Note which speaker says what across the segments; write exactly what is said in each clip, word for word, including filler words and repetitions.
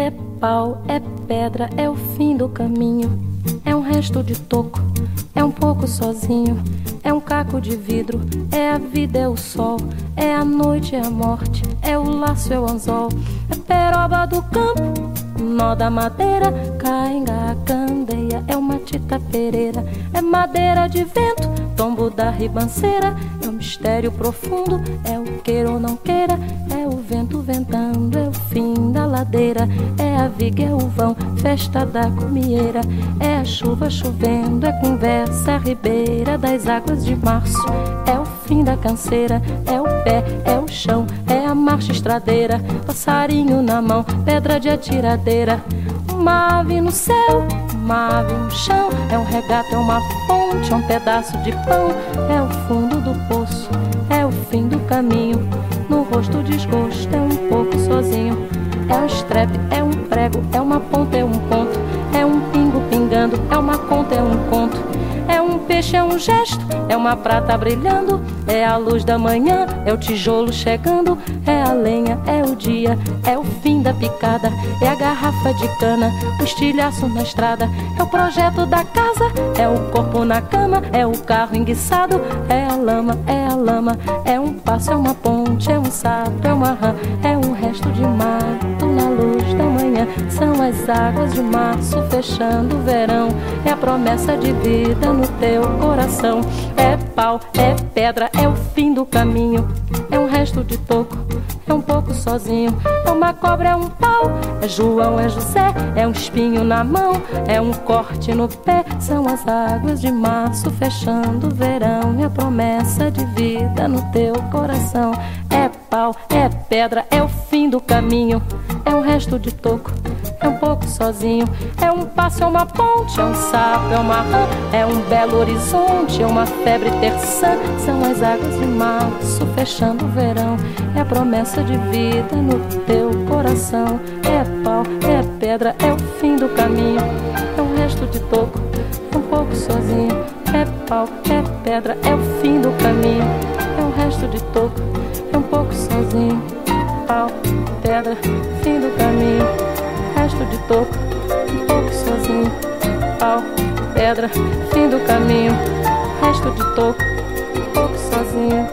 Speaker 1: É pau, é pedra, é o fim do caminho. É um resto de toco, é um pouco sozinho. É um caco de vidro, é a vida, é o sol. É a noite, é a morte, é o laço, é o anzol. É peroba do campo, nó da madeira. Cainga, candeia, é uma tita pereira. É madeira de vento, tombo da ribanceira. É um mistério profundo, é o queira ou não queira. É o vento ventando, é o fim da ladeira. É a viga, é o vão, festa da comieira. É a chuva chovendo, é conversa, é a ribeira das águas de março. É o fim da canseira, é o pé, é o chão. É a marcha estradeira, passarinho na mão, pedra de atiradeira. Uma ave no céu, uma ave no chão. É um regato, é uma fonte, é um pedaço de pão. É o fundo do poço, é o fim do caminho. No rosto o desgosto, é um pouco sozinho. É um estrepe, é um prego, é uma ponta, é um ponto. É um pingo pingando, é uma conta, é um conto. É um peixe, é um gesto, é uma prata brilhando. É a luz da manhã, é o tijolo chegando. É a lenha, é o dia, é o fim da picada. É a garrafa de cana, o estilhaço na estrada. É o projeto da casa, é o corpo na cama. É o carro enguiçado, é a lama, é a lama. É um passo, é uma ponte, é um sapo, é uma rã. É um resto de mato na luz da manhã. São as águas de março fechando o verão. É a promessa de vida no teu coração. É pau, é pedra, é o fim do caminho. É um resto de toco, é um pouco sozinho. É uma cobra, é um pau, é João, é José. É um espinho na mão, é um corte no pé. São as águas de março fechando o verão. É a promessa de vida no teu coração. É pau, é pedra, é o fim do caminho. É um resto de toco, é um pouco sozinho. É um passo, é uma ponte, é um sapo, é uma rã. É um belo horizonte, é uma febre terçã. São as águas de março fechando o verão. É a promessa de vida no teu coração. É pau, é pedra, é o fim do caminho. É um resto de toco, é um pouco sozinho. É pau, é pedra, é o fim do caminho. É um resto de toco, é um pouco sozinho. Pau, pedra, fim do caminho. Resto de toco, um pouco sozinho. Pau, pedra, fim do caminho. Resto de toco, um pouco sozinho.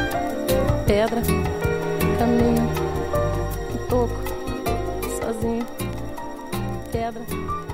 Speaker 1: Pedra, caminho, um toco, sozinho. Pedra.